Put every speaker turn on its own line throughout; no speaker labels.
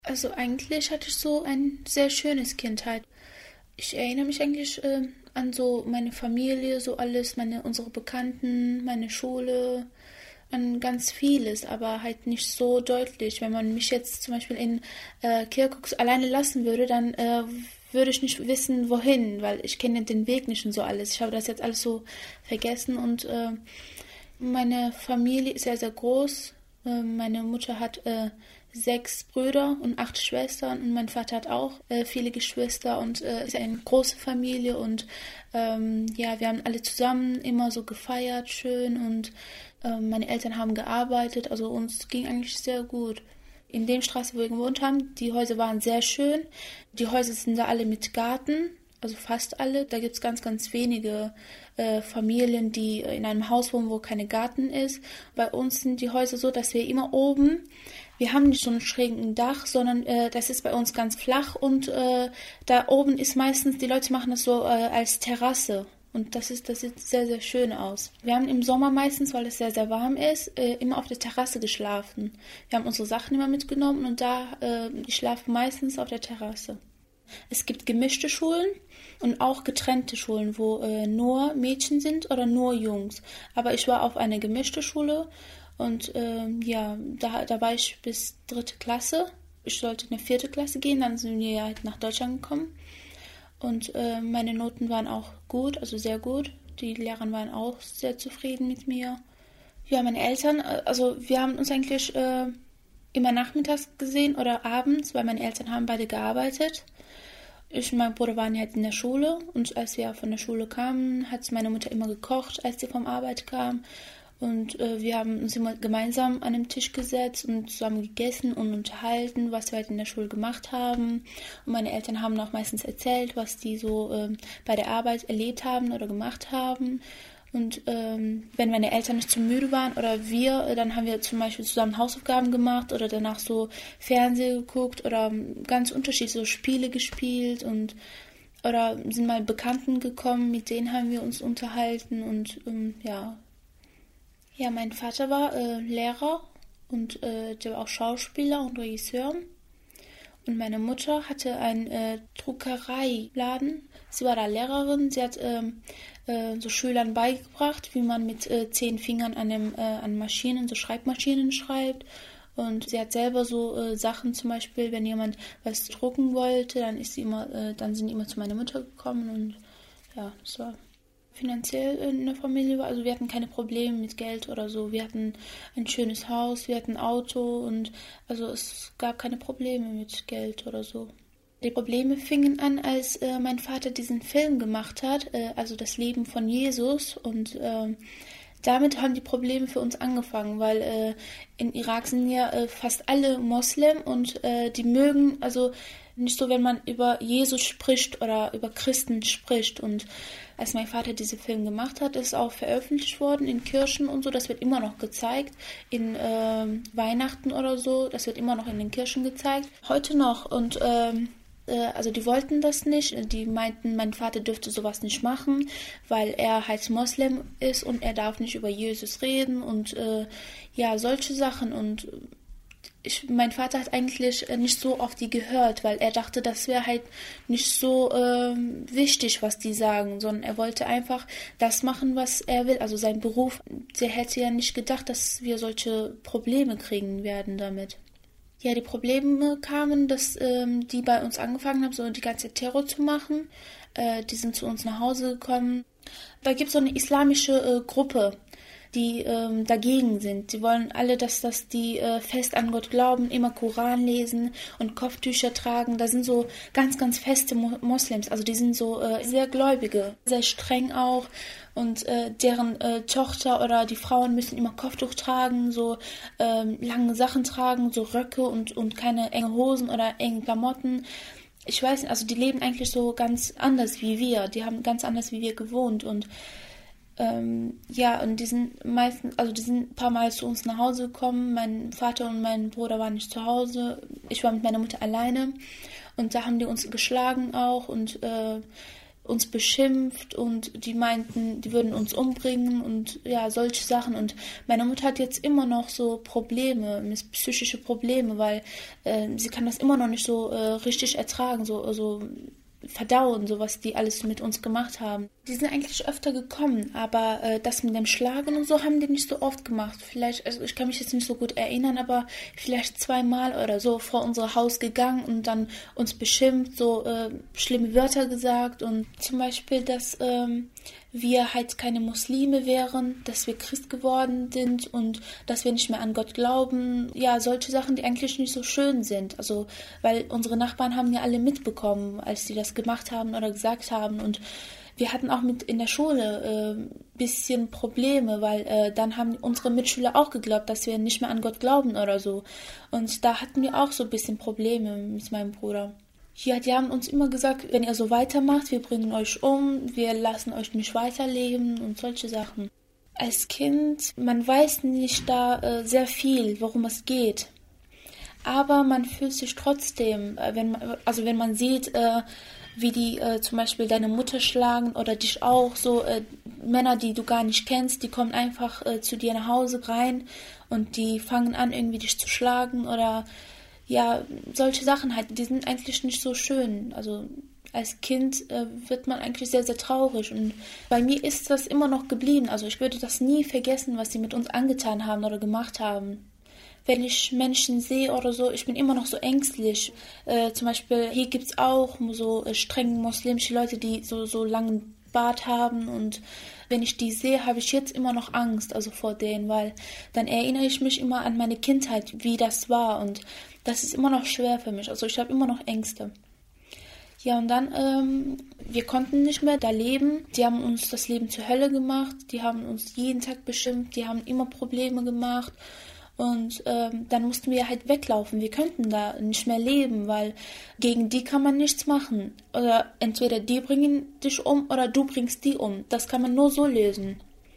Also eigentlich hatte ich so ein sehr schönes Kindheit. Ich erinnere mich eigentlich an so meine Familie, so alles, unsere Bekannten, meine Schule, an ganz vieles, aber halt nicht so deutlich. Wenn man mich jetzt zum Beispiel in Kirkuk alleine lassen würde, dann würde ich nicht wissen, wohin, weil ich kenne den Weg nicht und so alles. Ich habe das jetzt alles so vergessen und meine Familie ist sehr, sehr groß. Meine Mutter hat 6 Brüder und 8 Schwestern und mein Vater hat auch viele Geschwister und ist eine große Familie und ja, wir haben alle zusammen immer so gefeiert, schön und meine Eltern haben gearbeitet, also uns ging eigentlich sehr gut. In der Straße, wo wir gewohnt haben, die Häuser waren sehr schön. Die Häuser sind da alle mit Garten, also fast alle. Da gibt es ganz, ganz wenige Familien, die in einem Haus wohnen, wo keine Garten ist. Bei uns sind die Häuser so, dass wir immer oben, wir haben nicht so einen schrägen Dach, sondern das ist bei uns ganz flach und da oben ist meistens, die Leute machen das so als Terrasse. Und das sieht sehr, sehr schön aus. Wir haben im Sommer meistens, weil es sehr, sehr warm ist, immer auf der Terrasse geschlafen. Wir haben unsere Sachen immer mitgenommen und die schlafen meistens auf der Terrasse. Es gibt gemischte Schulen und auch getrennte Schulen, wo nur Mädchen sind oder nur Jungs. Aber ich war auf eine gemischte Schule und ja, da war ich bis 3. Klasse. Ich sollte in die 4. Klasse gehen, dann sind wir halt nach Deutschland gekommen. Und meine Noten waren auch gut, also sehr gut. Die Lehrer waren auch sehr zufrieden mit mir. Ja, meine Eltern, also wir haben uns eigentlich immer nachmittags gesehen oder abends, weil meine Eltern haben beide gearbeitet. Ich und mein Bruder waren halt in der Schule und als wir von der Schule kamen, hat meine Mutter immer gekocht, als sie vom Arbeit kam. Und wir haben uns immer gemeinsam an den Tisch gesetzt und zusammen gegessen und unterhalten, was wir halt in der Schule gemacht haben. Und meine Eltern haben auch meistens erzählt, was die so bei der Arbeit erlebt haben oder gemacht haben. Und wenn meine Eltern nicht zu müde waren oder wir, dann haben wir zum Beispiel zusammen Hausaufgaben gemacht oder danach so Fernsehen geguckt oder ganz unterschiedlich so Spiele gespielt und oder sind mal Bekannten gekommen, mit denen haben wir uns unterhalten und ja. Ja, mein Vater war Lehrer und der war auch Schauspieler und Regisseur. Und meine Mutter hatte einen Druckereiladen. Sie war da Lehrerin. Sie hat so Schülern beigebracht, wie man mit 10 Fingern an Maschinen, so Schreibmaschinen schreibt. Und sie hat selber so Sachen, zum Beispiel, wenn jemand was drucken wollte, dann sind die immer zu meiner Mutter gekommen und ja, das war finanziell in der Familie war. Also wir hatten keine Probleme mit Geld oder so. Wir hatten ein schönes Haus, wir hatten ein Auto und also es gab keine Probleme mit Geld oder so. Die Probleme fingen an, als mein Vater diesen Film gemacht hat, also das Leben von Jesus und damit haben die Probleme für uns angefangen, weil in Irak sind ja fast alle Moslem und die mögen, also nicht so, wenn man über Jesus spricht oder über Christen spricht. Und als mein Vater diesen Film gemacht hat, ist es auch veröffentlicht worden in Kirchen und so. Das wird immer noch gezeigt, in Weihnachten oder so. Das wird immer noch in den Kirchen gezeigt. Heute noch und also die wollten das nicht, die meinten, mein Vater dürfte sowas nicht machen, weil er halt Moslem ist und er darf nicht über Jesus reden und ja, solche Sachen und mein Vater hat eigentlich nicht so auf die gehört, weil er dachte, das wäre halt nicht so wichtig, was die sagen, sondern er wollte einfach das machen, was er will, also sein Beruf. Der hätte ja nicht gedacht, dass wir solche Probleme kriegen werden damit. Ja, die Probleme kamen, dass die bei uns angefangen haben, so die ganze Terror zu machen. Die sind zu uns nach Hause gekommen. Da gibt es so eine islamische Gruppe, die dagegen sind. Die wollen alle, dass die fest an Gott glauben, immer Koran lesen und Kopftücher tragen. Da sind so ganz, ganz feste Moslems. Also die sind so sehr Gläubige, sehr streng auch. Und deren Tochter oder die Frauen müssen immer Kopftuch tragen, so lange Sachen tragen, so Röcke und keine enge Hosen oder enge Klamotten. Ich weiß nicht, also die leben eigentlich so ganz anders wie wir. Die haben ganz anders wie wir gewohnt und ja, und die sind ein paar Mal zu uns nach Hause gekommen. Mein Vater und mein Bruder waren nicht zu Hause. Ich war mit meiner Mutter alleine und da haben die uns geschlagen auch und uns beschimpft und die meinten, die würden uns umbringen und ja, solche Sachen. Und meine Mutter hat jetzt immer noch so Probleme, psychische Probleme, weil sie kann das immer noch nicht so richtig ertragen, so verdauen, so was die alles mit uns gemacht haben. Die sind eigentlich öfter gekommen, aber das mit dem Schlagen und so haben die nicht so oft gemacht. Vielleicht, also ich kann mich jetzt nicht so gut erinnern, aber vielleicht 2-mal oder so vor unser Haus gegangen und dann uns beschimpft, so schlimme Wörter gesagt und zum Beispiel, dass wir halt keine Muslime wären, dass wir Christ geworden sind und dass wir nicht mehr an Gott glauben. Ja, solche Sachen, die eigentlich nicht so schön sind. Also, weil unsere Nachbarn haben ja alle mitbekommen, als die das gemacht haben oder gesagt haben. Und wir hatten auch mit in der Schule bisschen Probleme, weil dann haben unsere Mitschüler auch geglaubt, dass wir nicht mehr an Gott glauben oder so. Und da hatten wir auch so ein bisschen Probleme mit meinem Bruder. Ja, die haben uns immer gesagt, wenn ihr so weitermacht, wir bringen euch um, wir lassen euch nicht weiterleben und solche Sachen. Als Kind, man weiß nicht da sehr viel, worum es geht. Aber man fühlt sich trotzdem, wenn man sieht, wie die zum Beispiel deine Mutter schlagen oder dich auch, so Männer, die du gar nicht kennst, die kommen einfach zu dir nach Hause rein und die fangen an, irgendwie dich zu schlagen oder ja, solche Sachen halt, die sind eigentlich nicht so schön. Also als Kind wird man eigentlich sehr, sehr traurig. Und bei mir ist das immer noch geblieben. Also ich würde das nie vergessen, was sie mit uns angetan haben oder gemacht haben. Wenn ich Menschen sehe oder so, ich bin immer noch so ängstlich. Zum Beispiel, hier gibt es auch so streng muslimische Leute, die so langen Bart haben und wenn ich die sehe, habe ich jetzt immer noch Angst, also vor denen, weil dann erinnere ich mich immer an meine Kindheit, wie das war und das ist immer noch schwer für mich, also ich habe immer noch Ängste. Ja, und dann, wir konnten nicht mehr da leben, die haben uns das Leben zur Hölle gemacht, die haben uns jeden Tag beschimpft, die haben immer Probleme gemacht. Und dann mussten wir halt weglaufen. Wir könnten da nicht mehr leben, weil gegen die kann man nichts machen. Oder entweder die bringen dich um oder du bringst die um. Das kann man nur so lösen.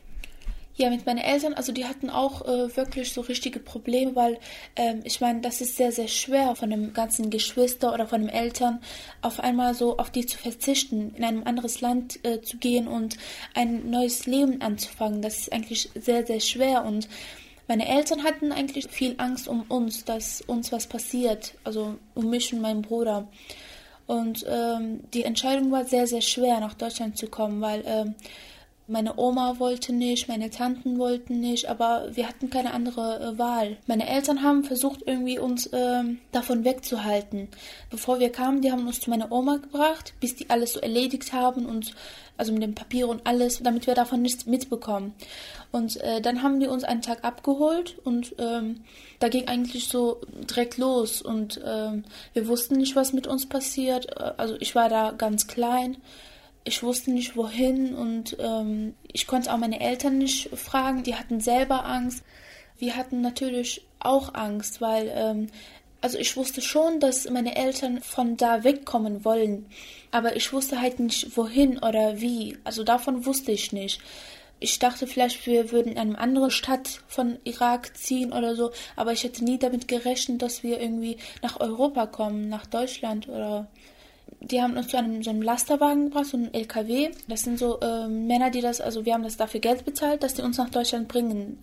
Ja, mit meinen Eltern, also die hatten auch wirklich so richtige Probleme, weil ich meine, das ist sehr, sehr schwer von dem ganzen Geschwister oder von den Eltern auf einmal so auf die zu verzichten, in ein anderes Land zu gehen und ein neues Leben anzufangen. Das ist eigentlich sehr, sehr schwer und meine Eltern hatten eigentlich viel Angst um uns, dass uns was passiert, also um mich und meinen Bruder. Und die Entscheidung war sehr, sehr schwer, nach Deutschland zu kommen, weil meine Oma wollte nicht, meine Tanten wollten nicht, aber wir hatten keine andere Wahl. Meine Eltern haben versucht, irgendwie uns davon wegzuhalten. Bevor wir kamen, die haben uns zu meiner Oma gebracht, bis die alles so erledigt haben und also mit dem Papier und alles, damit wir davon nichts mitbekommen. Und dann haben die uns einen Tag abgeholt und da ging eigentlich so direkt los und wir wussten nicht, was mit uns passiert. Also ich war da ganz klein. Ich wusste nicht, wohin und ich konnte auch meine Eltern nicht fragen. Die hatten selber Angst. Wir hatten natürlich auch Angst, weil also ich wusste schon, dass meine Eltern von da wegkommen wollen. Aber ich wusste halt nicht, wohin oder wie. Also davon wusste ich nicht. Ich dachte vielleicht, wir würden in eine andere Stadt von Irak ziehen oder so. Aber ich hätte nie damit gerechnet, dass wir irgendwie nach Europa kommen, nach Deutschland oder... Die haben uns zu so einem Lasterwagen gebracht, so einem LKW. Das sind so Männer, die das, also wir haben das dafür Geld bezahlt, dass die uns nach Deutschland bringen.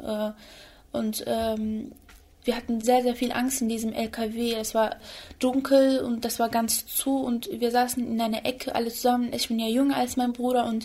Und wir hatten sehr, sehr viel Angst in diesem LKW. Es war dunkel und das war ganz zu und wir saßen in einer Ecke alle zusammen. Ich bin ja jünger als mein Bruder und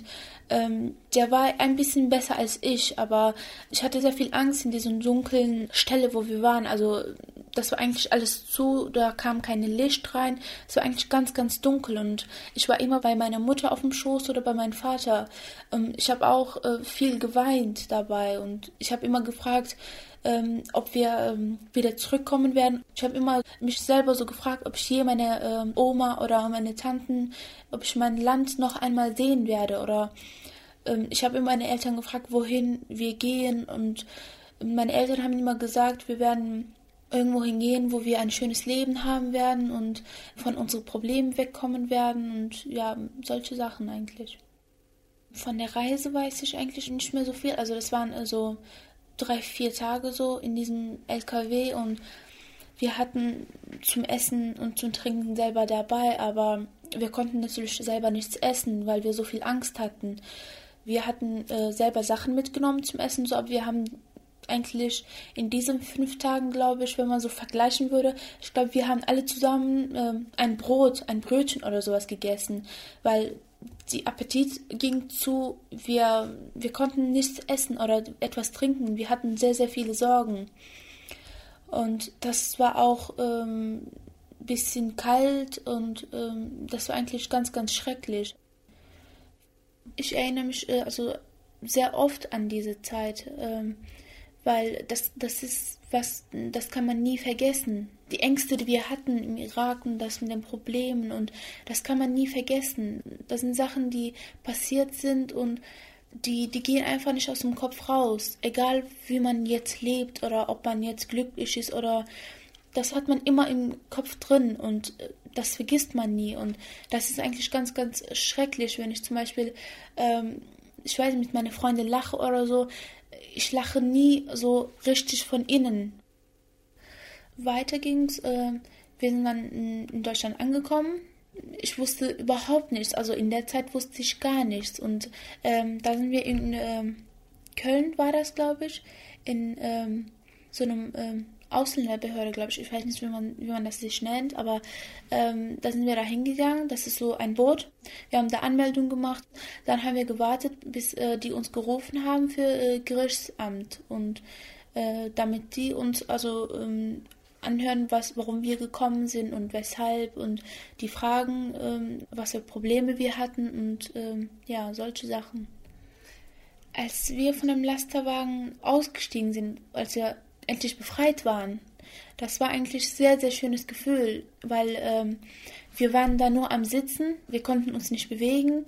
der war ein bisschen besser als ich, aber ich hatte sehr viel Angst in dieser dunklen Stelle, wo wir waren. Also das war eigentlich alles zu, da kam kein Licht rein. Es war eigentlich ganz, ganz dunkel und ich war immer bei meiner Mutter auf dem Schoß oder bei meinem Vater. Ich habe auch viel geweint dabei und ich habe immer gefragt, ob wir wieder zurückkommen werden. Ich habe immer mich selber so gefragt, ob ich je meine Oma oder meine Tanten, ob ich mein Land noch einmal sehen werde. Oder ich habe immer meine Eltern gefragt, wohin wir gehen. Und meine Eltern haben immer gesagt, wir werden irgendwo hingehen, wo wir ein schönes Leben haben werden und von unseren Problemen wegkommen werden. Und ja, solche Sachen eigentlich. Von der Reise weiß ich eigentlich nicht mehr so viel. Also das waren so 3-4 Tage so in diesem LKW und wir hatten zum Essen und zum Trinken selber dabei, aber wir konnten natürlich selber nichts essen, weil wir so viel Angst hatten. Wir hatten selber Sachen mitgenommen zum Essen, so, aber wir haben eigentlich in diesen 5 Tagen, glaube ich, wenn man so vergleichen würde, ich glaube, wir haben alle zusammen ein Brötchen oder sowas gegessen, weil die Appetit ging zu, wir konnten nichts essen oder etwas trinken, wir hatten sehr, sehr viele Sorgen. Und das war auch bisschen kalt und das war eigentlich ganz, ganz schrecklich. Ich erinnere mich also sehr oft an diese Zeit, weil das ist was, das kann man nie vergessen. Die Ängste, die wir hatten im Irak und das mit den Problemen und das kann man nie vergessen. Das sind Sachen, die passiert sind und die gehen einfach nicht aus dem Kopf raus. Egal wie man jetzt lebt oder ob man jetzt glücklich ist oder das hat man immer im Kopf drin und das vergisst man nie. Und das ist eigentlich ganz, ganz schrecklich, wenn ich zum Beispiel, ich weiß nicht, mit meinen Freunden lache oder so. Ich lache nie so richtig von innen. Weiter ging's. Wir sind dann in Deutschland angekommen. Ich wusste überhaupt nichts. Also in der Zeit wusste ich gar nichts. Und da sind wir in Köln, war das, glaube ich, in so einem Ausländerbehörde, glaube ich. Ich weiß nicht, wie man das sich nennt, aber da sind wir da hingegangen. Das ist so ein Boot. Wir haben da Anmeldung gemacht. Dann haben wir gewartet, bis die uns gerufen haben für Gerichtsamt. Und damit die uns also anhören, warum wir gekommen sind und weshalb und die Fragen, was für Probleme wir hatten und ja, solche Sachen. Als wir von dem Lasterwagen ausgestiegen sind, als wir endlich befreit waren, das war eigentlich ein sehr, sehr schönes Gefühl, weil wir waren da nur am Sitzen, wir konnten uns nicht bewegen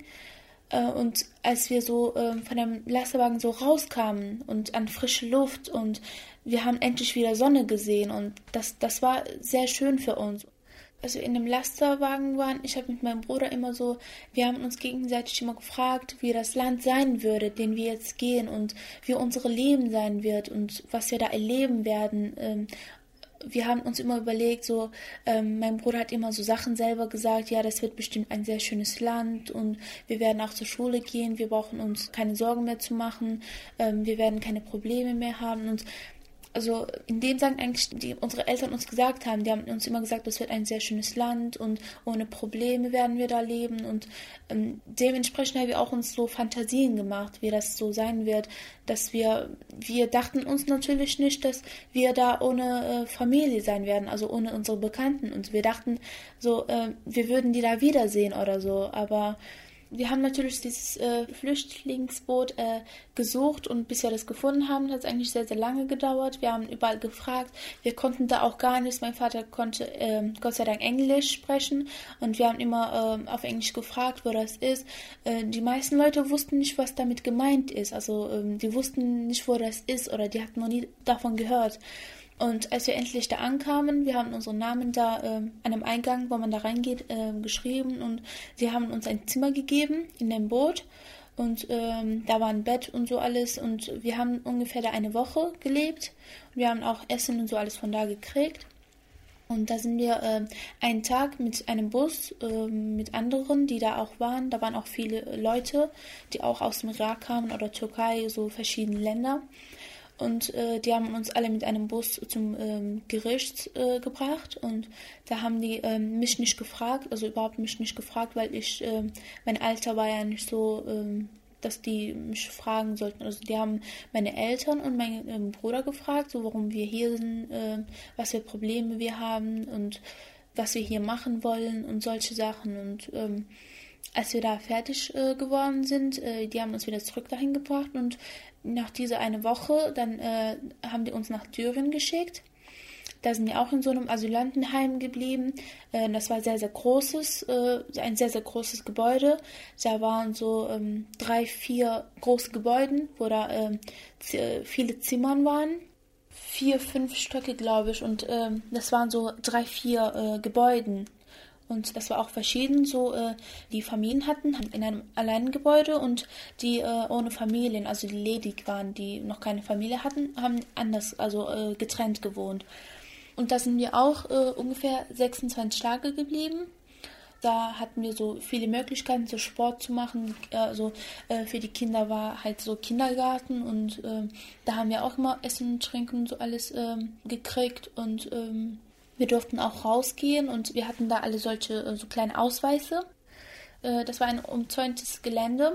und als wir so von dem Lasterwagen so rauskamen und an frische Luft und wir haben endlich wieder Sonne gesehen und das war sehr schön für uns. Als wir in dem Lasterwagen waren, ich habe mit meinem Bruder immer so, wir haben uns gegenseitig immer gefragt, wie das Land sein würde, den wir jetzt gehen und wie unsere Leben sein wird und was wir da erleben werden. Wir haben uns immer überlegt, so, mein Bruder hat immer so Sachen selber gesagt, ja, das wird bestimmt ein sehr schönes Land und wir werden auch zur Schule gehen, wir brauchen uns keine Sorgen mehr zu machen, wir werden keine Probleme mehr haben und also in dem sagen eigentlich, die unsere Eltern uns gesagt haben, die haben uns immer gesagt, das wird ein sehr schönes Land und ohne Probleme werden wir da leben und dementsprechend haben wir auch uns so Fantasien gemacht, wie das so sein wird, dass wir dachten uns natürlich nicht, dass wir da ohne Familie sein werden, also ohne unsere Bekannten und wir dachten so, wir würden die da wiedersehen oder so, aber wir haben natürlich dieses Flüchtlingsboot gesucht und bis wir das gefunden haben, hat es eigentlich sehr, sehr lange gedauert. Wir haben überall gefragt. Wir konnten da auch gar nichts. Mein Vater konnte Gott sei Dank Englisch sprechen und wir haben immer auf Englisch gefragt, wo das ist. Die meisten Leute wussten nicht, was damit gemeint ist. Also die wussten nicht, wo das ist oder die hatten noch nie davon gehört. Und als wir endlich da ankamen, wir haben unseren Namen da an dem Eingang, wo man da reingeht, geschrieben und sie haben uns ein Zimmer gegeben in dem Boot und da war ein Bett und so alles und wir haben ungefähr da eine Woche gelebt und wir haben auch Essen und so alles von da gekriegt. Und da sind wir einen Tag mit einem Bus, mit anderen, die da auch waren. Da waren auch viele Leute, die auch aus dem Irak kamen oder Türkei, so verschiedene Länder. Und die haben uns alle mit einem Bus zum Gericht gebracht und da haben die mich nicht gefragt, also überhaupt mich nicht gefragt, weil mein Alter war ja nicht so, dass die mich fragen sollten. Also die haben meine Eltern und meinen Bruder gefragt, so warum wir hier sind, was für Probleme wir haben und was wir hier machen wollen und solche Sachen. Und als wir da fertig geworden sind, die haben uns wieder zurück dahin gebracht und nach dieser eine Woche, dann haben die uns nach Syrien geschickt. Da sind wir auch in so einem Asylantenheim geblieben. Das war sehr, sehr großes, ein sehr, sehr großes Gebäude. Da waren so 3, 4 große Gebäude, wo da viele Zimmern waren. 4, 5 Stöcke, glaube ich. Und das waren so 3, 4 Gebäuden. Und das war auch verschieden, so die Familien hatten in einem Alleingebäude und die ohne Familien, also die ledig waren, die noch keine Familie hatten, haben anders, also getrennt gewohnt. Und da sind wir auch ungefähr 26 Tage geblieben. Da hatten wir so viele Möglichkeiten, so Sport zu machen. Für die Kinder war halt so Kindergarten und da haben wir auch immer Essen und Trinken und so alles gekriegt und wir durften auch rausgehen und wir hatten da alle solche so kleine Ausweise. Das war ein umzäuntes Gelände.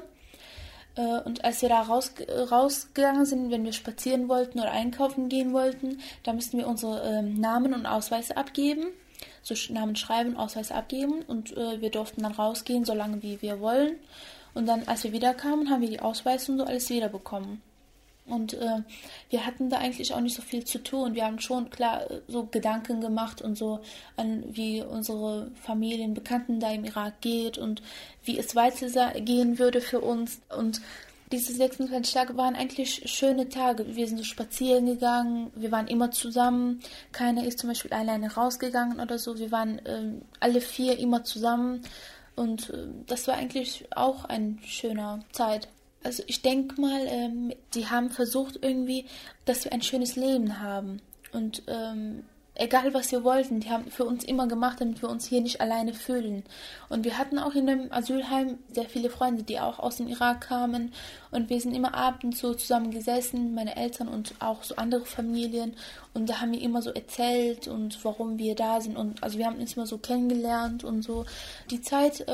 Und als wir da rausgegangen sind, wenn wir spazieren wollten oder einkaufen gehen wollten, da mussten wir unsere Namen und Ausweise abgeben. So Namen schreiben, Ausweise abgeben und wir durften dann rausgehen, so lange wie wir wollen. Und dann, als wir wiederkamen, haben wir die Ausweise und so alles wiederbekommen. Und wir hatten da eigentlich auch nicht so viel zu tun. Wir haben schon, klar, so Gedanken gemacht und so an, wie unsere Familien, Bekannten da im Irak geht und wie es weitergehen würde für uns. Und diese 26 Tage waren eigentlich schöne Tage. Wir sind so spazieren gegangen, wir waren immer zusammen. Keiner ist zum Beispiel alleine rausgegangen oder so. Wir waren alle 4 immer zusammen. Und das war eigentlich auch eine schöne Zeit. Also ich denke mal, die haben versucht irgendwie, dass wir ein schönes Leben haben. Und egal was wir wollten, die haben für uns immer gemacht, damit wir uns hier nicht alleine fühlen. Und wir hatten auch in dem Asylheim sehr viele Freunde, die auch aus dem Irak kamen. Und wir sind immer abends so zusammen gesessen, meine Eltern und auch so andere Familien. Und da haben wir immer so erzählt und warum wir da sind. Und also wir haben uns immer so kennengelernt und so. Die Zeit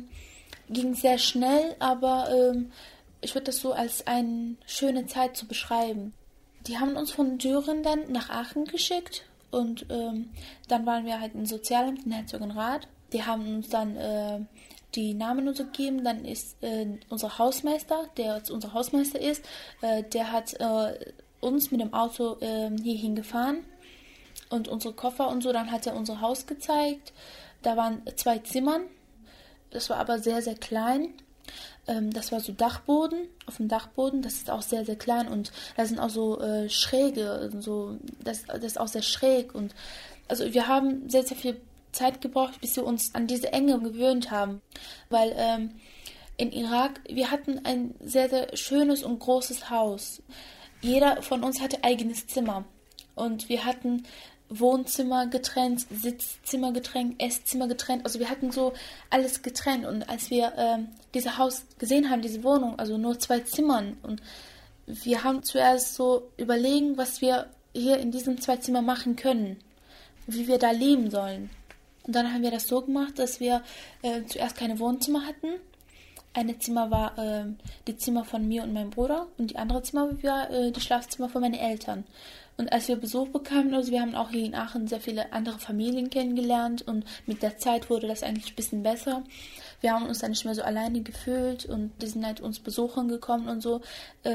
ging sehr schnell, aber ich würde das so als eine schöne Zeit zu beschreiben. Die haben uns von Düren dann nach Aachen geschickt und dann waren wir halt im Sozialamt in Herzogenrath. Die haben uns dann die Namen und so gegeben. Dann ist unser Hausmeister, der jetzt unser Hausmeister ist, der hat uns mit dem Auto hierhin gefahren und unsere Koffer und so. Dann hat er unser Haus gezeigt. Da waren 2 Zimmern. Das war aber sehr, sehr klein. Das war so Dachboden, auf dem Dachboden, das ist auch sehr, sehr klein und da sind auch so Schräge, so, das ist auch sehr schräg und also wir haben sehr, sehr viel Zeit gebraucht, bis wir uns an diese Enge gewöhnt haben, weil in Irak, wir hatten ein sehr, sehr schönes und großes Haus. Jeder von uns hatte eigenes Zimmer und wir hatten Wohnzimmer getrennt, Sitzzimmer getrennt, Esszimmer getrennt. Also wir hatten so alles getrennt. Und als wir dieses Haus gesehen haben, diese Wohnung, also nur 2 Zimmern, und wir haben zuerst so überlegen, was wir hier in diesen 2 Zimmern machen können, wie wir da leben sollen. Und dann haben wir das so gemacht, dass wir zuerst keine Wohnzimmer hatten. Eine Zimmer war die Zimmer von mir und meinem Bruder und die andere Zimmer war die Schlafzimmer von meinen Eltern. Und als wir Besuch bekamen, also wir haben auch hier in Aachen sehr viele andere Familien kennengelernt und mit der Zeit wurde das eigentlich ein bisschen besser. Wir haben uns dann nicht mehr so alleine gefühlt und die sind halt uns besuchen gekommen und so.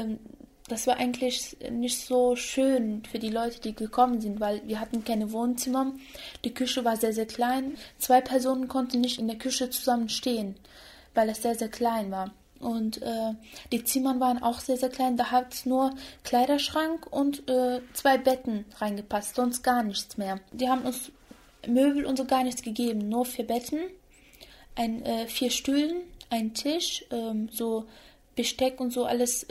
Das war eigentlich nicht so schön für die Leute, die gekommen sind, weil wir hatten keine Wohnzimmer. Die Küche war sehr, sehr klein. 2 Personen konnten nicht in der Küche zusammen stehen, weil es sehr, sehr klein war. Und die Zimmer waren auch sehr, sehr klein. Da hat nur Kleiderschrank und 2 Betten reingepasst, sonst gar nichts mehr. Die haben uns Möbel und so gar nichts gegeben, nur 4 Betten, 4 Stühlen, ein Tisch, so Besteck und so alles,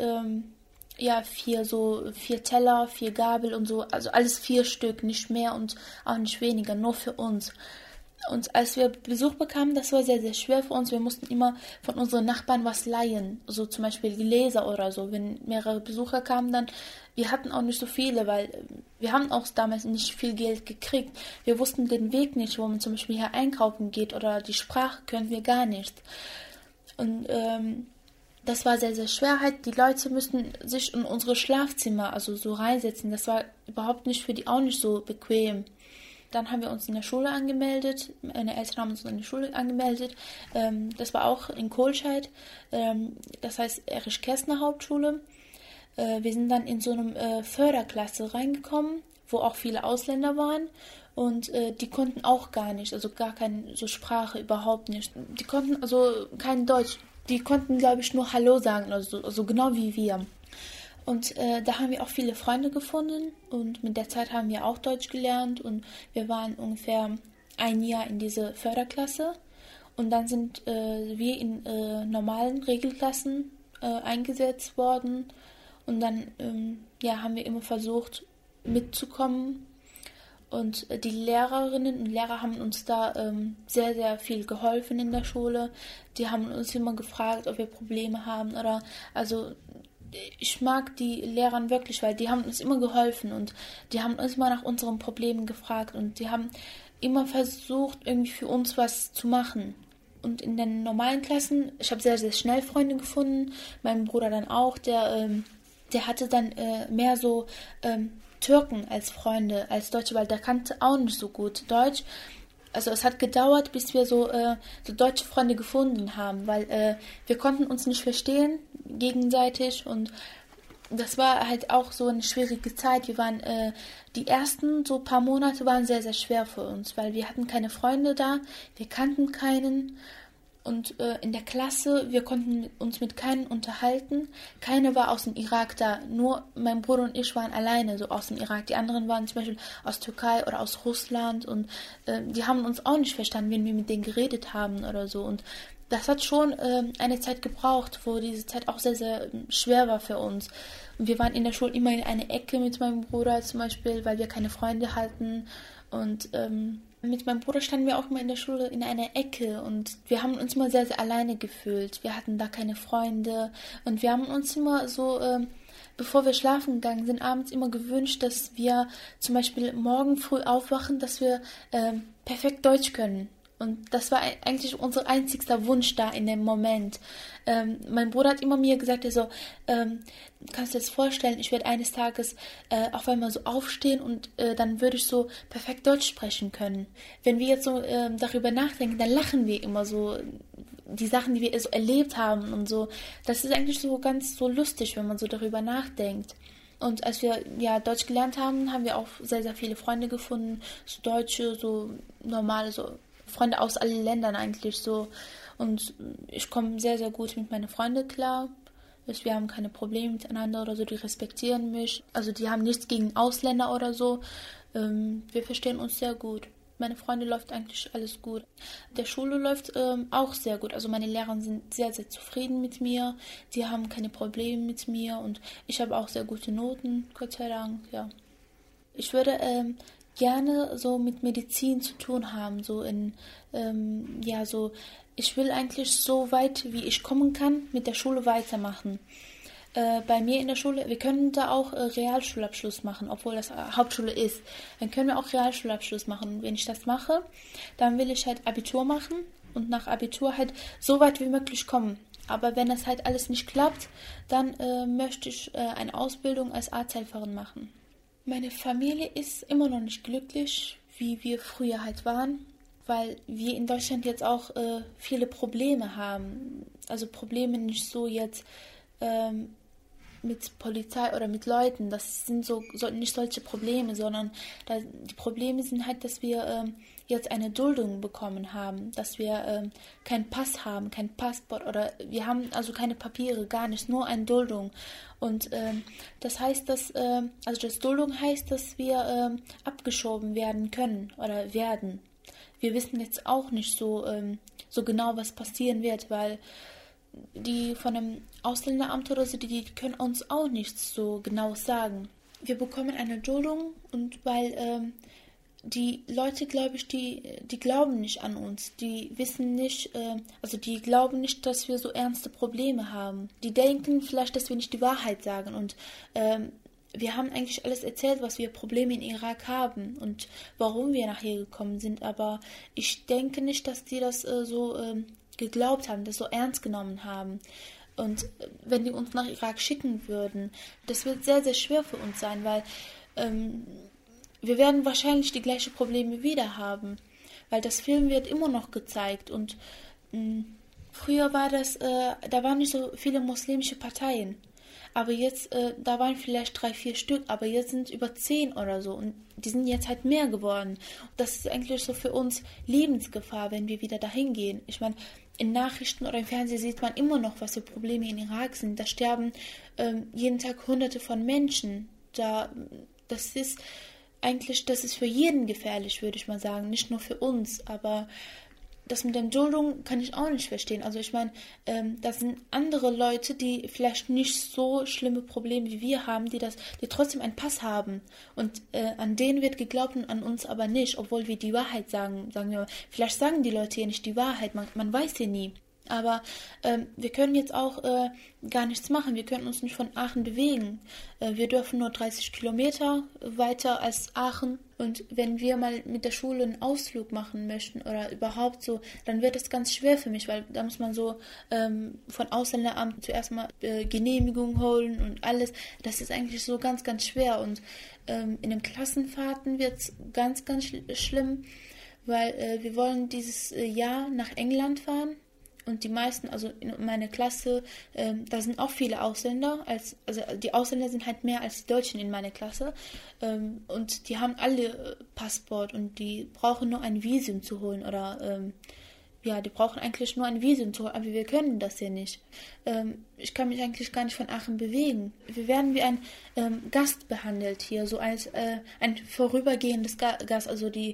4 Teller, 4 Gabel und so, also alles 4 Stück, nicht mehr und auch nicht weniger, nur für uns. Und als wir Besuch bekamen, das war sehr, sehr schwer für uns. Wir mussten immer von unseren Nachbarn was leihen. So zum Beispiel Gläser oder so. Wenn mehrere Besucher kamen, dann, wir hatten auch nicht so viele, weil wir haben auch damals nicht viel Geld gekriegt. Wir wussten den Weg nicht, wo man zum Beispiel hier einkaufen geht oder die Sprache können wir gar nicht. Und das war sehr, sehr schwer halt. Die Leute müssten sich in unsere Schlafzimmer, also so reinsetzen. Das war überhaupt nicht für die auch nicht so bequem. Dann haben wir uns in der Schule angemeldet. Meine Eltern haben uns in der Schule angemeldet. Das war auch in Kohlscheid. Das heißt Erich-Kästner Hauptschule. Wir sind dann in so eine Förderklasse reingekommen, wo auch viele Ausländer waren. Und die konnten auch gar nicht, also gar keine so Sprache, überhaupt nicht. Die konnten also kein Deutsch. Die konnten, glaube ich, nur Hallo sagen, also genau wie wir. Und da haben wir auch viele Freunde gefunden und mit der Zeit haben wir auch Deutsch gelernt und wir waren ungefähr 1 Jahr in diese Förderklasse und dann sind wir in normalen Regelklassen eingesetzt worden und dann haben wir immer versucht mitzukommen Und die Lehrerinnen und Lehrer haben uns da sehr, sehr viel geholfen in der Schule. Die haben uns immer gefragt, ob wir Probleme haben oder, also ich mag die Lehrer wirklich, weil die haben uns immer geholfen und die haben uns immer nach unseren Problemen gefragt und die haben immer versucht, irgendwie für uns was zu machen. Und in den normalen Klassen, ich habe sehr, sehr schnell Freunde gefunden, mein Bruder dann auch, der hatte dann mehr so Türken als Freunde, als Deutsche, weil der kannte auch nicht so gut Deutsch. Also es hat gedauert, bis wir so deutsche Freunde gefunden haben, weil wir konnten uns nicht verstehen gegenseitig und das war halt auch so eine schwierige Zeit. Wir waren, die ersten so paar Monate waren sehr, sehr schwer für uns, weil wir hatten keine Freunde da, wir kannten keinen. Und in der Klasse, wir konnten uns mit keinem unterhalten. Keiner war aus dem Irak da. Nur mein Bruder und ich waren alleine so aus dem Irak. Die anderen waren zum Beispiel aus Türkei oder aus Russland. Und die haben uns auch nicht verstanden, wenn wir mit denen geredet haben oder so. Und das hat schon eine Zeit gebraucht, wo diese Zeit auch sehr, sehr schwer war für uns. Und wir waren in der Schule immer in einer Ecke mit meinem Bruder zum Beispiel, weil wir keine Freunde hatten. Und mit meinem Bruder standen wir auch immer in der Schule in einer Ecke und wir haben uns immer sehr, sehr alleine gefühlt. Wir hatten da keine Freunde und wir haben uns immer so, bevor wir schlafen gegangen sind, abends immer gewünscht, dass wir zum Beispiel morgen früh aufwachen, dass wir perfekt Deutsch können. Und das war eigentlich unser einzigster Wunsch da in dem Moment. Mein Bruder hat immer mir gesagt, er so, kannst du dir das vorstellen, ich werde eines Tages auf einmal so aufstehen und dann würde ich so perfekt Deutsch sprechen können. Wenn wir jetzt so darüber nachdenken, dann lachen wir immer so, die Sachen, die wir so erlebt haben und so. Das ist eigentlich so ganz so lustig, wenn man so darüber nachdenkt. Und als wir ja Deutsch gelernt haben, haben wir auch sehr, sehr viele Freunde gefunden, so Deutsche, so normale, so Freunde aus allen Ländern eigentlich so. Und ich komme sehr, sehr gut mit meinen Freunden klar. Wir haben keine Probleme miteinander oder so, die respektieren mich. Also die haben nichts gegen Ausländer oder so. Wir verstehen uns sehr gut. Meine Freunde läuft eigentlich alles gut. Der Schule läuft auch sehr gut. Also meine Lehrer sind sehr, sehr zufrieden mit mir. Die haben keine Probleme mit mir und ich habe auch sehr gute Noten, Gott sei Dank, ja. Ich würde gerne so mit Medizin zu tun haben, so ja, so, ich will eigentlich so weit, wie ich kommen kann, mit der Schule weitermachen. Bei mir in der Schule, wir können da auch Realschulabschluss machen, obwohl das Hauptschule ist. Dann können wir auch Realschulabschluss machen. Wenn ich das mache, dann will ich halt Abitur machen und nach Abitur halt so weit wie möglich kommen. Aber wenn das halt alles nicht klappt, dann möchte ich eine Ausbildung als Arzthelferin machen. Meine Familie ist immer noch nicht glücklich, wie wir früher halt waren, weil wir in Deutschland jetzt auch viele Probleme haben. Also Probleme nicht so jetzt mit Polizei oder mit Leuten. Das sind nicht solche Probleme, sondern die Probleme sind halt, dass wir jetzt eine Duldung bekommen haben, dass wir keinen Pass haben, kein Passport oder wir haben also keine Papiere, gar nicht, nur eine Duldung. Und das heißt, also das Duldung heißt, dass wir abgeschoben werden können oder werden. Wir wissen jetzt auch nicht so genau, was passieren wird, weil die von dem Ausländeramt oder so, die können uns auch nichts so genau sagen. Wir bekommen eine Duldung und weil die Leute, glaube ich, die glauben nicht an uns. Die wissen nicht, also die glauben nicht, dass wir so ernste Probleme haben. Die denken vielleicht, dass wir nicht die Wahrheit sagen und wir haben eigentlich alles erzählt, was wir Probleme in Irak haben und warum wir nach hier gekommen sind, aber ich denke nicht, dass die das geglaubt haben, das so ernst genommen haben. Und wenn die uns nach Irak schicken würden, das wird sehr, sehr schwer für uns sein, weil wir werden wahrscheinlich die gleichen Probleme wieder haben, weil das Film wird immer noch gezeigt und früher war da waren nicht so viele muslimische Parteien, aber jetzt, da waren vielleicht 3, 4 Stück, aber jetzt sind es über 10 oder so und die sind jetzt halt mehr geworden. Das ist eigentlich so für uns Lebensgefahr, wenn wir wieder dahin gehen. Ich meine, in Nachrichten oder im Fernsehen sieht man immer noch, was für Probleme in Irak sind. Da sterben jeden Tag Hunderte von Menschen. Das ist für jeden gefährlich, würde ich mal sagen, nicht nur für uns, aber das mit der Duldung kann ich auch nicht verstehen. Also ich meine, das sind andere Leute, die vielleicht nicht so schlimme Probleme wie wir haben, die trotzdem einen Pass haben. Und an denen wird geglaubt und an uns aber nicht, obwohl wir die Wahrheit sagen wir. Vielleicht sagen die Leute hier nicht die Wahrheit, man weiß hier nie. Aber wir können jetzt auch gar nichts machen. Wir können uns nicht von Aachen bewegen. Wir dürfen nur 30 Kilometer weiter als Aachen. Und wenn wir mal mit der Schule einen Ausflug machen möchten oder überhaupt so, dann wird es ganz schwer für mich, weil da muss man so von Ausländeramt zuerst mal Genehmigung holen und alles. Das ist eigentlich so ganz, ganz schwer. Und in den Klassenfahrten wird es ganz, ganz schlimm, weil wir wollen dieses Jahr nach England fahren. Und die meisten, also in meiner Klasse, da sind auch viele Ausländer. Also die Ausländer sind halt mehr als die Deutschen in meiner Klasse. Und die haben alle Passport und die brauchen nur ein Visum zu holen. Oder, die brauchen eigentlich nur ein Visum zu holen. Aber wir können das ja nicht. Ich kann mich eigentlich gar nicht von Aachen bewegen. Wir werden wie ein Gast behandelt hier, so als ein vorübergehendes Gast. Also die,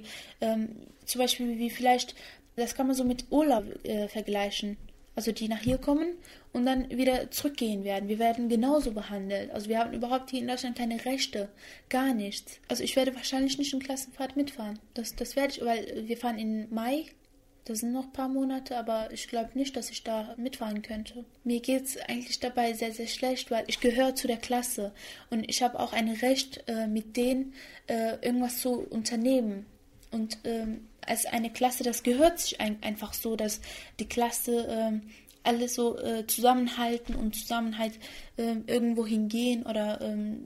zum Beispiel wie vielleicht... Das kann man so mit Urlaub vergleichen. Also die nach hier kommen und dann wieder zurückgehen werden. Wir werden genauso behandelt. Also wir haben überhaupt hier in Deutschland keine Rechte. Gar nichts. Also ich werde wahrscheinlich nicht in Klassenfahrt mitfahren. Das werde ich, weil wir fahren im Mai. Das sind noch ein paar Monate, aber ich glaube nicht, dass ich da mitfahren könnte. Mir geht es eigentlich dabei sehr, sehr schlecht, weil ich gehöre zu der Klasse. Und ich habe auch ein Recht, mit denen irgendwas zu unternehmen. Und als eine Klasse, das gehört sich einfach so, dass die Klasse alle so zusammenhalten und zusammen halt irgendwo hingehen oder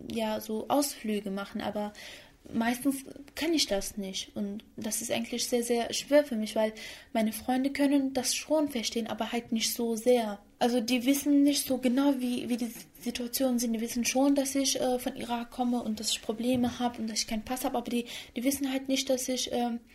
so Ausflüge machen. Aber meistens kann ich das nicht. Und das ist eigentlich sehr, sehr schwer für mich, weil meine Freunde können das schon verstehen, aber halt nicht so sehr. Also die wissen nicht so genau, wie die Situationen sind. Die wissen schon, dass ich von Irak komme und dass ich Probleme habe und dass ich keinen Pass habe, aber die wissen halt nicht, dass ich...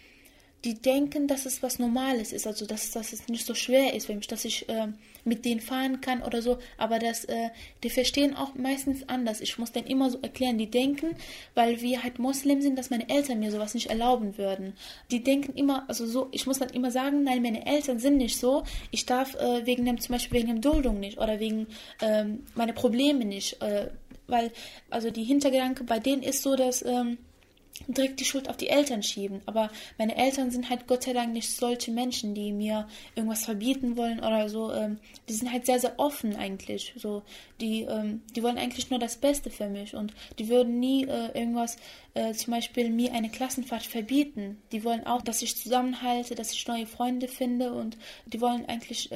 Die denken, dass es was Normales ist, also dass es nicht so schwer ist für mich, dass ich mit denen fahren kann oder so, aber die verstehen auch meistens anders. Ich muss denen immer so erklären, die denken, weil wir halt Moslem sind, dass meine Eltern mir sowas nicht erlauben würden. Die denken immer, also so, ich muss dann immer sagen, nein, meine Eltern sind nicht so, ich darf zum Beispiel wegen der Duldung nicht oder wegen meine Probleme nicht, weil, also die Hintergedanke bei denen ist so, dass direkt die Schuld auf die Eltern schieben. Aber meine Eltern sind halt Gott sei Dank nicht solche Menschen, die mir irgendwas verbieten wollen oder so. Die sind halt sehr, sehr offen eigentlich. So, die wollen eigentlich nur das Beste für mich und die würden nie irgendwas, zum Beispiel mir eine Klassenfahrt verbieten. Die wollen auch, dass ich zusammenhalte, dass ich neue Freunde finde und die wollen eigentlich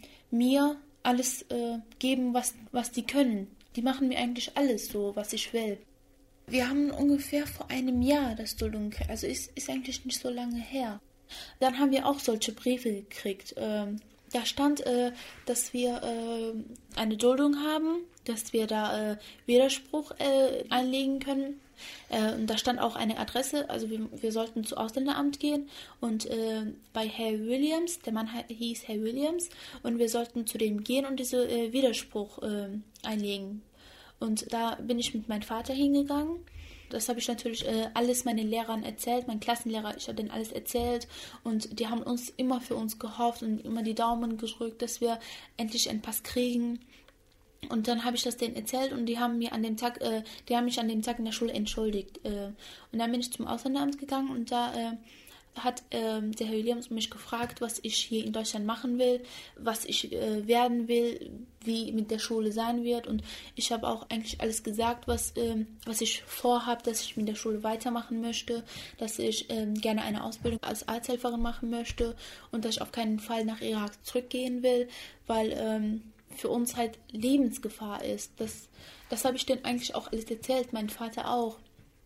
mir alles geben, was die können. Die machen mir eigentlich alles so, was ich will. Wir haben ungefähr vor einem Jahr das Duldung, also ist eigentlich nicht so lange her. Dann haben wir auch solche Briefe gekriegt. Da stand, dass wir eine Duldung haben, dass wir da Widerspruch einlegen können. Und da stand auch eine Adresse, also wir sollten zu Ausländeramt gehen und bei Herr Williams, der Mann hieß Herr Williams, und wir sollten zu dem gehen und diese Widerspruch einlegen. Und da bin ich mit meinem Vater hingegangen. Das habe ich natürlich alles meinen Lehrern erzählt, mein Klassenlehrer, ich habe denen alles erzählt und die haben uns immer für uns gehofft und immer die Daumen gedrückt, dass wir endlich einen Pass kriegen. Und dann habe ich das denen erzählt und die haben mich an dem Tag in der Schule entschuldigt. Und dann bin ich zum Ausländeramt gegangen und da hat der Herr Williams mich gefragt, was ich hier in Deutschland machen will, was ich werden will, wie mit der Schule sein wird. Und ich habe auch eigentlich alles gesagt, was ich vorhabe, dass ich mit der Schule weitermachen möchte, dass ich gerne eine Ausbildung als Arzthelferin machen möchte und dass ich auf keinen Fall nach Irak zurückgehen will, weil für uns halt Lebensgefahr ist. Das habe ich denen eigentlich auch alles erzählt, mein Vater auch.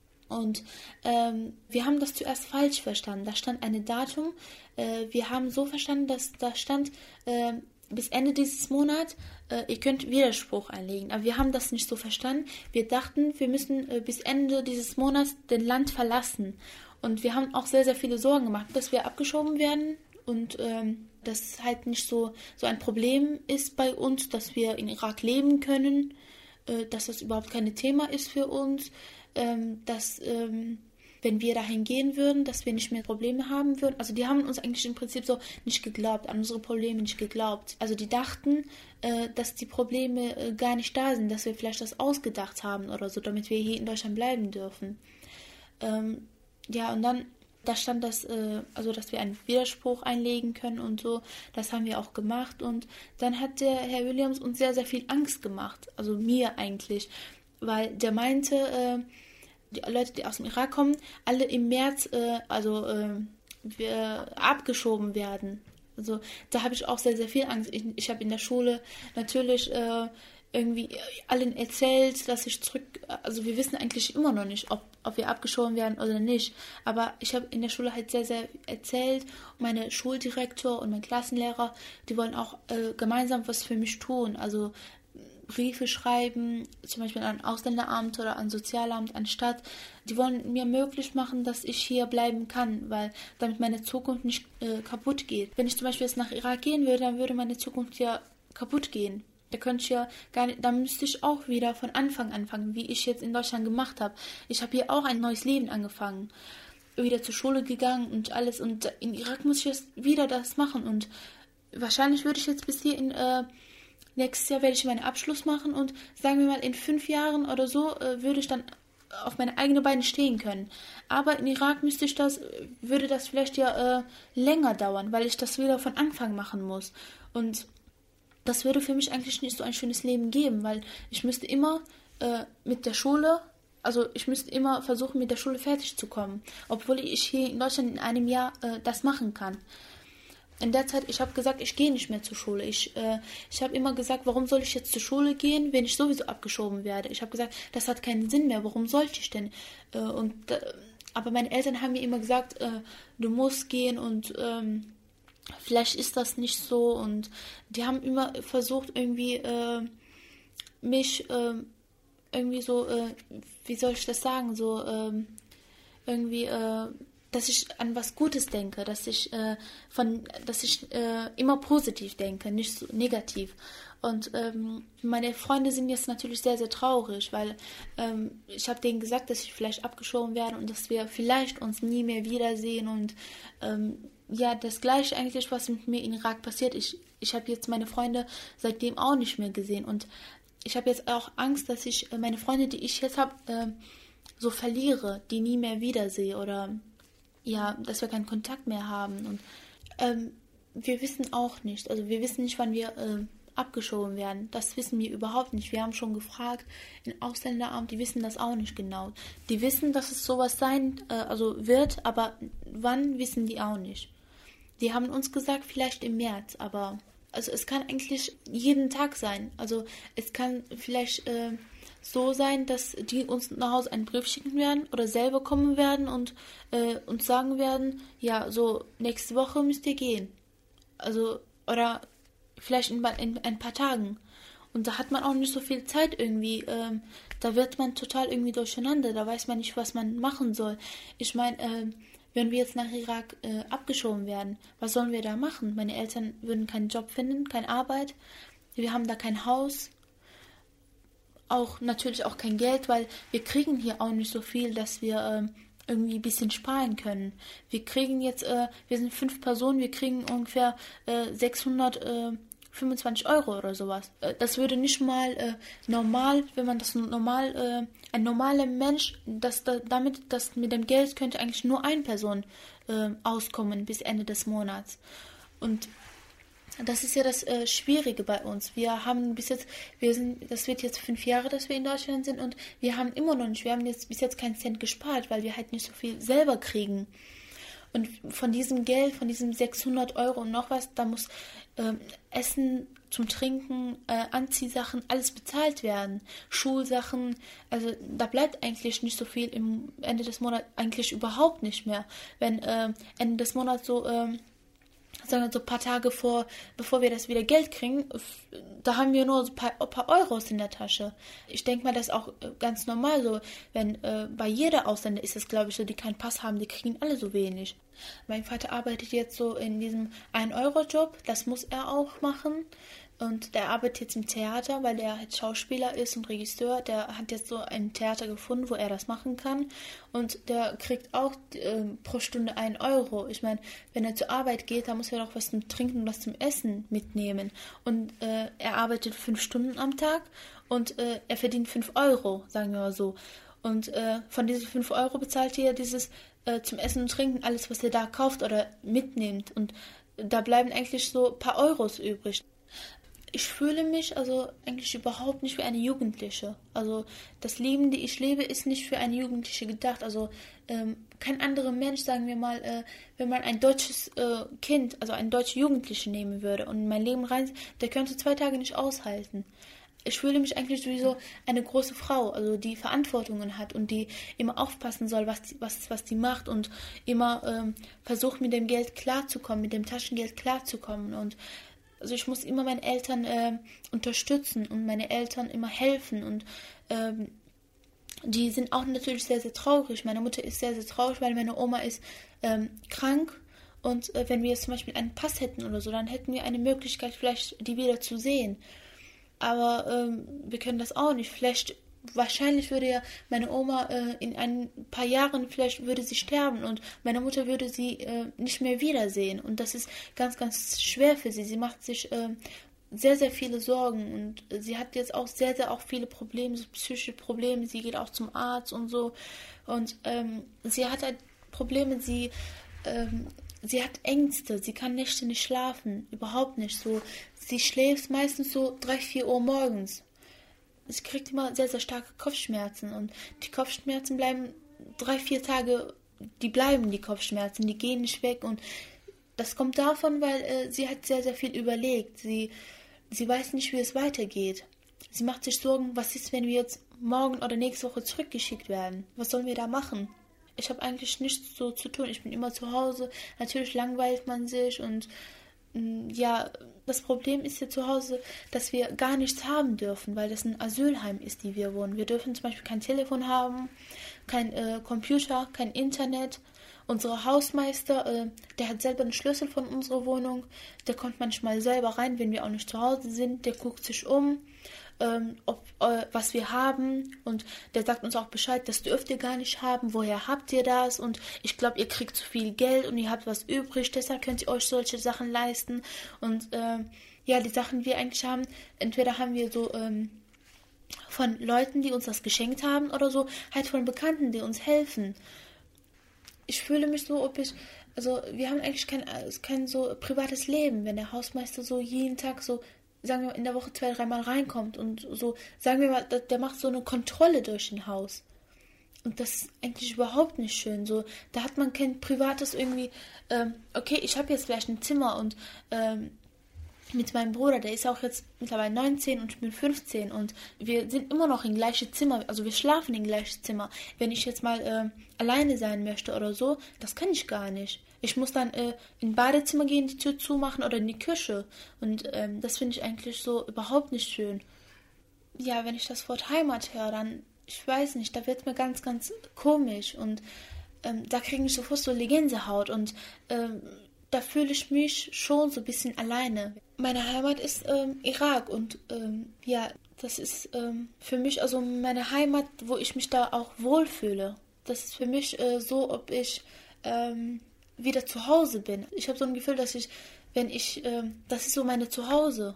Und wir haben das zuerst falsch verstanden. Da stand ein Datum. Wir haben so verstanden, dass da stand, bis Ende dieses Monats, ihr könnt Widerspruch einlegen. Aber wir haben das nicht so verstanden. Wir dachten, wir müssen bis Ende dieses Monats den Land verlassen. Und wir haben auch sehr, sehr viele Sorgen gemacht, dass wir abgeschoben werden und dass es halt nicht so ein Problem ist bei uns, dass wir in Irak leben können, dass das überhaupt kein Thema ist für uns. Dass wenn wir dahin gehen würden, dass wir nicht mehr Probleme haben würden. Also die haben uns eigentlich im Prinzip so nicht geglaubt, an unsere Probleme nicht geglaubt. Also die dachten, dass die Probleme gar nicht da sind, dass wir vielleicht das ausgedacht haben oder so, damit wir hier in Deutschland bleiben dürfen. Ja, und dann, da stand das, also dass wir einen Widerspruch einlegen können und so. Das haben wir auch gemacht. Und dann hat der Herr Williams uns sehr, sehr viel Angst gemacht. Also mir eigentlich. Weil der meinte, die Leute, die aus dem Irak kommen, alle im März, abgeschoben werden. Also da habe ich auch sehr, sehr viel Angst. Ich habe in der Schule natürlich irgendwie allen erzählt, dass ich also wir wissen eigentlich immer noch nicht, ob wir abgeschoben werden oder nicht. Aber ich habe in der Schule halt sehr, sehr erzählt. Und meine Schuldirektor und mein Klassenlehrer, die wollen auch gemeinsam was für mich tun. Also Briefe schreiben, zum Beispiel an Ausländeramt oder an Sozialamt, an Stadt. Die wollen mir möglich machen, dass ich hier bleiben kann, weil damit meine Zukunft nicht kaputt geht. Wenn ich zum Beispiel jetzt nach Irak gehen würde, dann würde meine Zukunft ja kaputt gehen. Da könnte ich ja gar nicht, da müsste ich auch wieder von Anfang anfangen, wie ich jetzt in Deutschland gemacht habe. Ich habe hier auch ein neues Leben angefangen, wieder zur Schule gegangen und alles. Und in Irak muss ich jetzt wieder das machen. Und wahrscheinlich würde ich jetzt bis hier nächstes Jahr werde ich meinen Abschluss machen und sagen wir mal in 5 Jahren oder so würde ich dann auf meine eigenen Beine stehen können. Aber in Irak würde das vielleicht ja länger dauern, weil ich das wieder von Anfang machen muss. Und das würde für mich eigentlich nicht so ein schönes Leben geben, weil ich müsste immer ich müsste immer versuchen, mit der Schule fertig zu kommen, obwohl ich hier in Deutschland in einem Jahr das machen kann. In der Zeit, ich habe gesagt, ich gehe nicht mehr zur Schule. Ich habe immer gesagt, warum soll ich jetzt zur Schule gehen, wenn ich sowieso abgeschoben werde? Ich habe gesagt, das hat keinen Sinn mehr. Warum sollte ich denn? Aber meine Eltern haben mir immer gesagt, du musst gehen und vielleicht ist das nicht so. Und die haben immer versucht, irgendwie mich irgendwie so, wie soll ich das sagen, so irgendwie dass ich an was Gutes denke, dass ich immer positiv denke, nicht so negativ. Und meine Freunde sind jetzt natürlich sehr, sehr traurig, weil ich habe denen gesagt, dass ich vielleicht abgeschoben werde und dass wir vielleicht uns nie mehr wiedersehen. Und ja, das Gleiche eigentlich, was mit mir in Irak passiert. Ich habe jetzt meine Freunde seitdem auch nicht mehr gesehen. Und ich habe jetzt auch Angst, dass ich meine Freunde, die ich jetzt habe, so verliere, die nie mehr wiedersehe oder ja, dass wir keinen Kontakt mehr haben. Und wir wissen auch nicht, also wir wissen nicht, wann wir abgeschoben werden. Das wissen wir überhaupt nicht. Wir haben schon gefragt im Ausländeramt, die wissen das auch nicht genau. Die wissen, dass es sowas sein wird, aber wann, wissen die auch nicht. Die haben uns gesagt, vielleicht im März, aber also es kann eigentlich jeden Tag sein. Also es kann vielleicht so sein, dass die uns nach Hause einen Brief schicken werden oder selber kommen werden und uns sagen werden, ja, so nächste Woche müsst ihr gehen. Also, oder vielleicht in ein paar Tagen. Und da hat man auch nicht so viel Zeit irgendwie. Da wird man total irgendwie durcheinander. Da weiß man nicht, was man machen soll. Ich meine, wenn wir jetzt nach Irak abgeschoben werden, was sollen wir da machen? Meine Eltern würden keinen Job finden, keine Arbeit. Wir haben da kein Haus. Auch natürlich auch kein Geld, weil wir kriegen hier auch nicht so viel, dass wir irgendwie ein bisschen sparen können. Wir kriegen jetzt, wir sind 5 Personen, wir kriegen ungefähr 625 Euro oder sowas. Das würde nicht mal normal, wenn man das normal, ein normaler Mensch, das mit dem Geld könnte eigentlich nur eine Person auskommen bis Ende des Monats. Und das ist ja das Schwierige bei uns. Wir haben das wird jetzt 5 Jahre, dass wir in Deutschland sind und wir haben bis jetzt keinen Cent gespart, weil wir halt nicht so viel selber kriegen. Und von diesem Geld, von diesen 600 Euro und noch was, da muss Essen zum Trinken, Anziehsachen, alles bezahlt werden. Schulsachen, also da bleibt eigentlich nicht so viel im Ende des Monats, eigentlich überhaupt nicht mehr. Wenn Ende des Monats so sagen wir so ein paar Tage bevor wir das wieder Geld kriegen, da haben wir nur so ein paar Euros in der Tasche. Ich denke mal, das ist auch ganz normal so, wenn bei jeder Ausländer ist es, glaube ich, so, die keinen Pass haben, die kriegen alle so wenig. Mein Vater arbeitet jetzt so in diesem 1-Euro-Job, das muss er auch machen. Und der arbeitet jetzt im Theater, weil er halt Schauspieler ist und Regisseur. Der hat jetzt so ein Theater gefunden, wo er das machen kann. Und der kriegt auch pro Stunde 1 Euro. Ich meine, wenn er zur Arbeit geht, dann muss er doch was zum Trinken und was zum Essen mitnehmen. Und er arbeitet 5 Stunden am Tag und er verdient 5 Euro, sagen wir mal so. Und von diesen 5 Euro bezahlt er dieses zum Essen und Trinken, alles, was er da kauft oder mitnimmt. Und da bleiben eigentlich so ein paar Euros übrig. Ich fühle mich also eigentlich überhaupt nicht wie eine Jugendliche. Also das Leben, die ich lebe, ist nicht für eine Jugendliche gedacht. Also kein anderer Mensch, sagen wir mal, wenn man ein deutsches Kind, also einen deutschen Jugendlichen nehmen würde und in mein Leben rein, der könnte 2 Tage nicht aushalten. Ich fühle mich eigentlich wie so eine große Frau, also die Verantwortungen hat und die immer aufpassen soll, was die macht und immer versucht, mit dem Geld klarzukommen, mit dem Taschengeld klarzukommen. Und also ich muss immer meine Eltern unterstützen und meine Eltern immer helfen. Und die sind auch natürlich sehr, sehr traurig. Meine Mutter ist sehr, sehr traurig, weil meine Oma ist krank. Und wenn wir jetzt zum Beispiel einen Pass hätten oder so, dann hätten wir eine Möglichkeit, vielleicht die wieder zu sehen. Aber wir können das auch nicht. Wahrscheinlich würde ja meine Oma in ein paar Jahren, vielleicht würde sie sterben und meine Mutter würde sie nicht mehr wiedersehen. Und das ist ganz, ganz schwer für sie. Sie macht sich sehr, sehr viele Sorgen und sie hat jetzt auch sehr, sehr auch viele Probleme, so psychische Probleme. Sie geht auch zum Arzt und so. Und sie hat halt Probleme, sie hat Ängste, sie kann Nächte nicht schlafen, überhaupt nicht so. Sie schläft meistens so 3-4 Uhr morgens. Sie kriegt immer sehr, sehr starke Kopfschmerzen und die Kopfschmerzen bleiben 3-4 Tage, die bleiben die Kopfschmerzen, die gehen nicht weg und das kommt davon, weil sie hat sehr, sehr viel überlegt. Sie weiß nicht, wie es weitergeht. Sie macht sich Sorgen, was ist, wenn wir jetzt morgen oder nächste Woche zurückgeschickt werden? Was sollen wir da machen? Ich habe eigentlich nichts so zu tun. Ich bin immer zu Hause. Natürlich langweilt man sich und ja, das Problem ist hier zu Hause, dass wir gar nichts haben dürfen, weil das ein Asylheim ist, die wir wohnen. Wir dürfen zum Beispiel kein Telefon haben, kein Computer, kein Internet. Unser Hausmeister, der hat selber einen Schlüssel von unserer Wohnung. Der kommt manchmal selber rein, wenn wir auch nicht zu Hause sind. Der guckt sich um, was wir haben. Und der sagt uns auch Bescheid, das dürft ihr gar nicht haben. Woher habt ihr das? Und ich glaube, ihr kriegt zu viel Geld und ihr habt was übrig. Deshalb könnt ihr euch solche Sachen leisten. Und ja, die Sachen, die wir eigentlich haben, entweder haben wir so von Leuten, die uns das geschenkt haben oder so, halt von Bekannten, die uns helfen. Ich fühle mich so, also wir haben eigentlich kein so privates Leben, wenn der Hausmeister so jeden Tag so, sagen wir mal, in der Woche 2-3 Mal reinkommt und so, sagen wir mal, der macht so eine Kontrolle durch ein Haus. Und das ist eigentlich überhaupt nicht schön. So, da hat man kein privates irgendwie, okay, ich habe jetzt vielleicht ein Zimmer und mit meinem Bruder, der ist auch jetzt mittlerweile 19 und ich bin 15 und wir sind immer noch im gleichen Zimmer, also wir schlafen im gleichen Zimmer. Wenn ich jetzt mal alleine sein möchte oder so, das kann ich gar nicht. Ich muss dann in Badezimmer gehen, die Tür zumachen oder in die Küche und das finde ich eigentlich so überhaupt nicht schön. Ja, wenn ich das Wort Heimat höre, dann, ich weiß nicht, da wird mir ganz, ganz komisch und da kriege ich sofort so Gänsehaut und da fühle ich mich schon so ein bisschen alleine. Meine Heimat ist Irak und ja, das ist für mich also meine Heimat, wo ich mich da auch wohlfühle. Das ist für mich so, ob ich wieder zu Hause bin. Ich habe so ein Gefühl, dass das ist so meine Zuhause.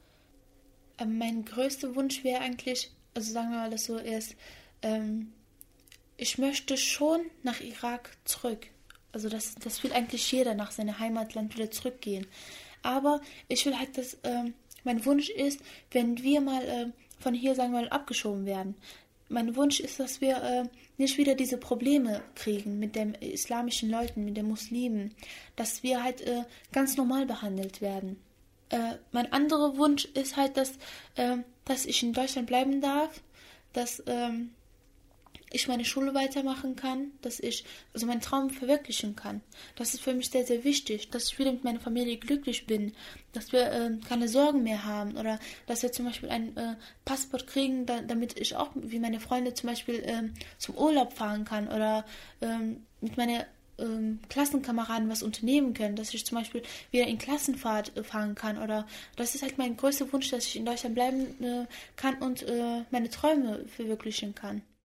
Mein größter Wunsch wäre eigentlich, also sagen wir mal das so erst, ich möchte schon nach Irak zurück. Also das will eigentlich jeder nach seinem Heimatland wieder zurückgehen. Aber ich will halt, dass mein Wunsch ist, wenn wir mal von hier, sagen wir mal, abgeschoben werden. Mein Wunsch ist, dass wir nicht wieder diese Probleme kriegen mit den islamischen Leuten, mit den Muslimen. Dass wir halt ganz normal behandelt werden. Mein anderer Wunsch ist halt, dass ich in Deutschland bleiben darf, dass ich meine Schule weitermachen kann, dass ich also meinen Traum verwirklichen kann. Das ist für mich sehr, sehr wichtig, dass ich wieder mit meiner Familie glücklich bin, dass wir keine Sorgen mehr haben oder dass wir zum Beispiel ein Passport kriegen, damit ich auch wie meine Freunde zum Beispiel zum Urlaub fahren kann oder mit meiner Klassenkameraden was unternehmen können, dass ich zum Beispiel wieder in Klassenfahrt fahren kann oder das ist halt mein größter Wunsch, dass ich in Deutschland bleiben kann und meine Träume verwirklichen kann.